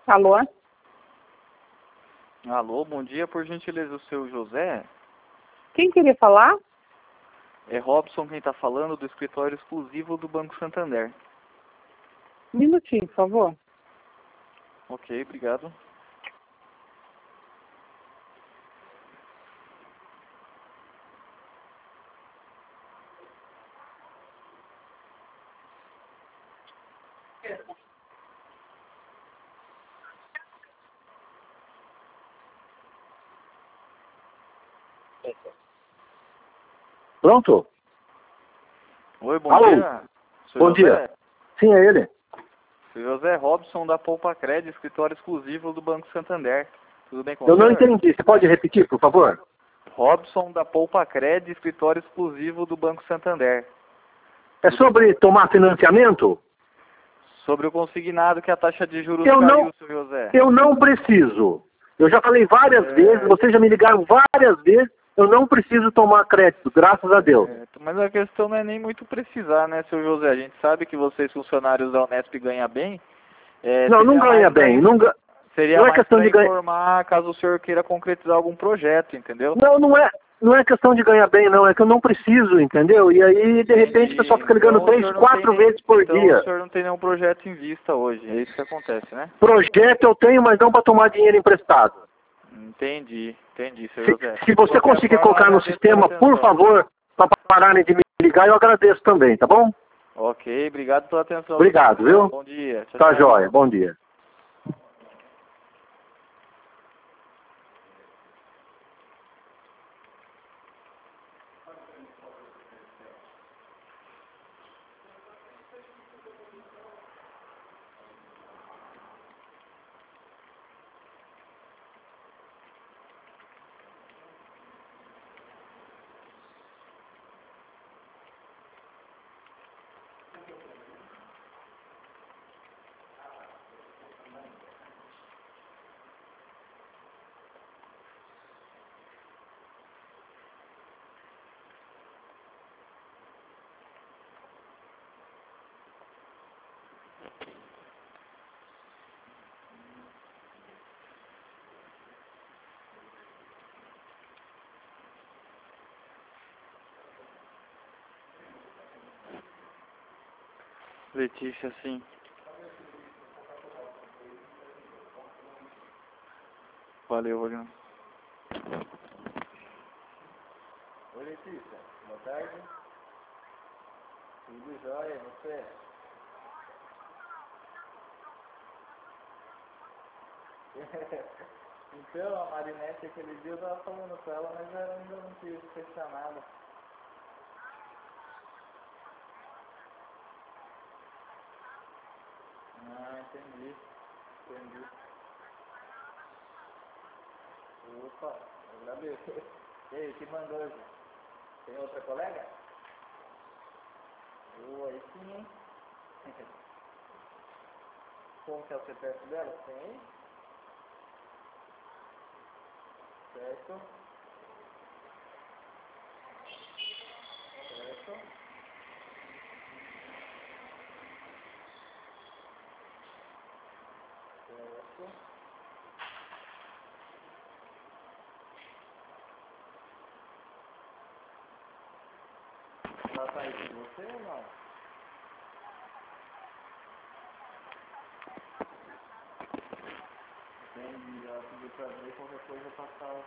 Alô? Alô, bom dia, por gentileza, o seu José? Quem queria falar? É Robson quem está falando, do escritório exclusivo do Banco Santander. Um minutinho, por favor. Ok, obrigado. Pronto? Oi, bom Alô? dia. Seu Bom José? dia. Sim, é ele. Seu José Robson da Poupa Cred, escritório exclusivo do Banco Santander. Tudo bem com Eu o não senhor? entendi. Você pode repetir, por favor? Robson da Poupa Cred, escritório exclusivo do Banco Santander. É Tudo bem sobre tomar financiamento? Sobre o consignado que a taxa de juros Eu caiu, não, seu José. eu não preciso. Eu já falei várias vezes, vocês já me ligaram várias vezes. Eu não preciso tomar crédito, graças a Deus. Mas a questão não é nem muito precisar, né, seu José? A gente sabe que vocês, funcionários da Unesp, ganham bem. Não, não ganha bem. Seria Não é mais questão para de ganhar. informar caso o senhor queira concretizar algum projeto, entendeu? Não é questão de ganhar bem, não. É que eu não preciso, entendeu? E aí, de repente, o pessoal fica ligando Então, o 3, senhor não tem 4 vezes por então dia. o senhor não tem nenhum projeto em vista hoje. É isso que acontece, né? Projeto eu tenho, mas não para tomar dinheiro emprestado. Entendi, seu José. Se De você qualquer conseguir forma, eu colocar no agradeço pela sistema, por atenção. favor, para pararem de me ligar, eu agradeço também, tá bom? Ok, obrigado pela atenção. Obrigado, viu? Bom dia. Tchau, Tá tchau. jóia. Bom dia. Letícia, sim. Valeu, Wagner. Oi, Letícia. Boa tarde. Tudo jóia, você? Então, a Marinette, aquele dia eu tava falando com ela, mas ela ainda não quis fechar nada. Ah, entendi. Opa, agradeço. E aí, que mandou hoje? Tem outra colega? Aí sim, hein? Como que é o CPF dela? Tem aí? Certo. Ela tá aí com você ou não? Entendi, ela pediu pra ver qualquer coisa passar.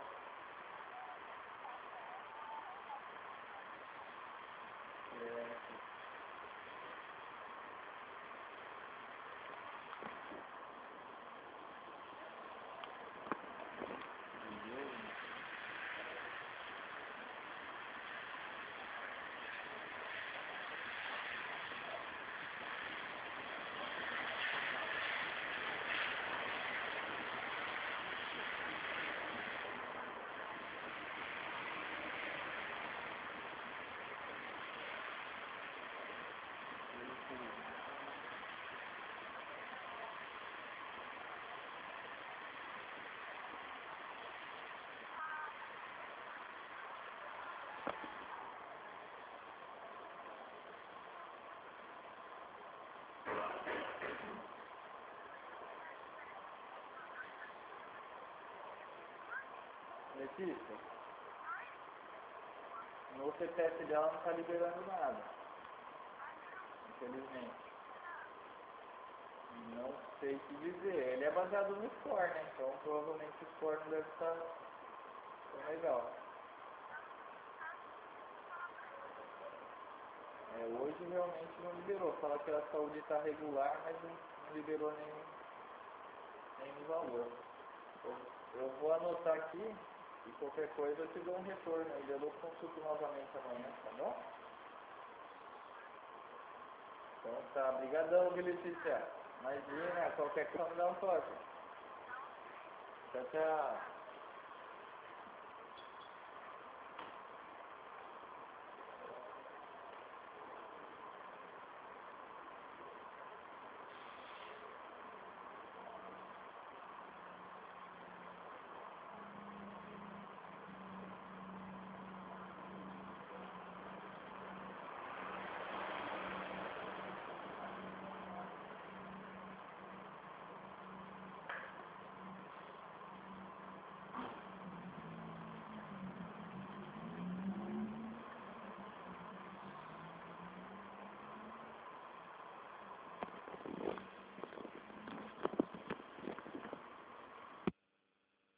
Letícia, no CPF dela não está liberando nada. Infelizmente. Não sei o que dizer. Ele é baseado no score, né? Então provavelmente o score não deve estar tão legal. Hoje realmente não liberou. Fala que a saúde está regular, mas não liberou nenhum valor. Eu vou anotar aqui e qualquer coisa eu te dou um retorno. Eu dou consulto novamente amanhã, tá bom? Então tá, brigadão, Letícia. Imagina, qualquer coisa me dá um toque. Tchau, tchau.